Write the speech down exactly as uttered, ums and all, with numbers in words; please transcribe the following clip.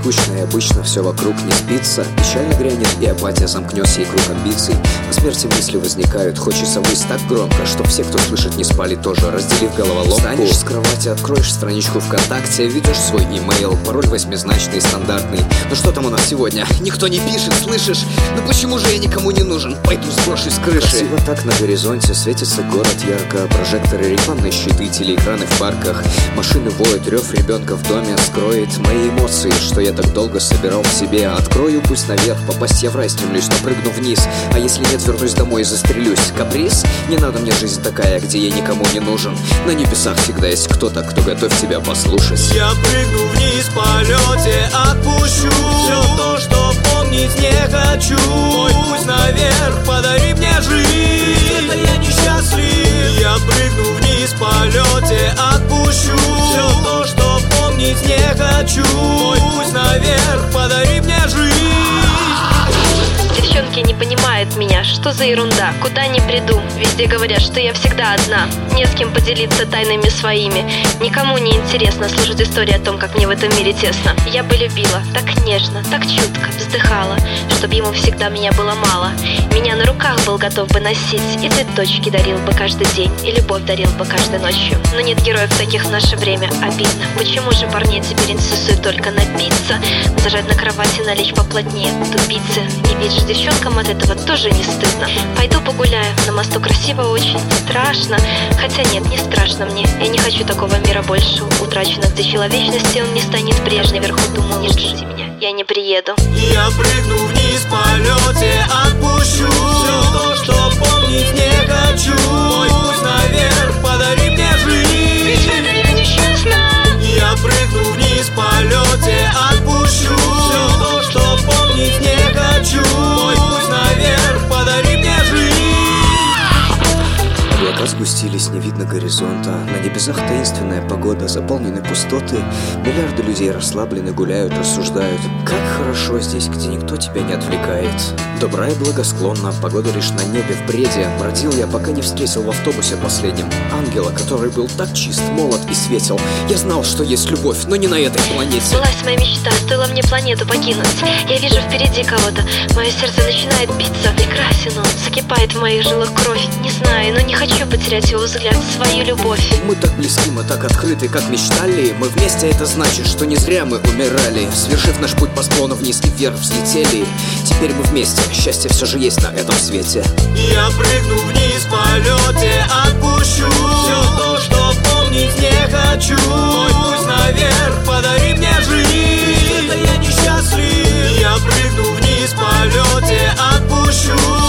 скучно и обычно все вокруг не спится. Печально грянет и апатия замкнется, и круг амбиций. О смерти мысли возникают, хочется выйти так громко, чтоб все, кто слышит, не спали тоже, разделив головоломку. Встанешь с кровати, откроешь страничку ВКонтакте, ведешь свой имейл, пароль восьмизначный, стандартный. Ну что там у нас сегодня? Никто не пишет, слышишь? Ну почему же я никому не нужен? Пойду сброшусь с крыши. Красиво так на горизонте светится город ярко. Прожекторы, рекламные щиты, телеэкраны в парках. Машины воют, рев ребенка в доме скроет мои эмоции, что я так долго собирал в себе. Открою пусть наверх, попасть я в рай стремлюсь, но прыгну вниз. А если нет, вернусь домой и застрелюсь. Каприз? Не надо мне жизнь такая, где я никому не нужен. На небесах всегда есть кто-то, кто готов тебя послушать. Я прыгну вниз по полете, отпущу все то, что помнить не хочу. Мой путь наверх, подари мне жизнь, это я несчастлив. Я прыгну вниз по полете, отпущу все то, что помнить не хочу. Мой путь наверх, подари мне жизнь. Девчонки не понимают меня, что за ерунда, куда ни приду, везде говорят, что я всегда одна. Не с кем поделиться тайнами своими, никому не интересно слушать истории о том, как мне в этом мире тесно. Я бы любила так нежно, так чутко, вздыхала, чтоб ему всегда меня было мало. Меня на руках был готов бы носить, и цветочки дарил бы каждый день, и любовь дарил бы каждой ночью. Но нет героев таких в наше время, обидно. Почему же парней теперь интересует только напиться, зажать на кровати, налечь поплотнее, тупицы? Не видишь, девчонкам от этого тоже не стыдно. Пойду погуляю, на мосту красиво очень, страшно. Хотя нет, не страшно мне, я не хочу такого мира больше. Утрачено, где человечности он не станет прежней. Вверху думал, не ждите меня, я не приеду. Я прыгну вниз по полете, отпущу все то, что помнить не хочу. Мой путь наверх, подари мне жизнь, ведь это я несчастна. Я прыгну вниз по полете, отпущу все то, что помнить не хочу. Мой путь наверх, подари мне жизнь. Облака сгустились, не видно горизонта. На небесах таинственная погода, заполнены пустоты. Миллиарды людей расслаблены, гуляют, рассуждают. Как хорошо здесь, где никто тебя не отвлекает. Добра и благосклонна, погода лишь на небе в бреде. Бродил я, пока не встретил в автобусе последнем ангела, который был так чист, молод и светел. Я знал, что есть любовь, но не на этой планете. Сбылась моя мечта, стоило мне планету покинуть. Я вижу впереди кого-то, мое сердце начинает биться. Прекрасен он, закипает в моих жилах кровь. Не знаю, но не хочу потерять его взгляд, свою любовь. Мы так близки, мы так открыты, как мечтали. Мы вместе, это значит, что не зря мы умирали. Свершив наш путь по склону вниз и вверх взлетели. Теперь мы вместе, счастье все же есть на этом свете. Я прыгну вниз по полете, отпущу все то, что помнить не хочу. Мой путь наверх, подари мне жизнь, это я несчастлив. Я прыгну вниз по полете, отпущу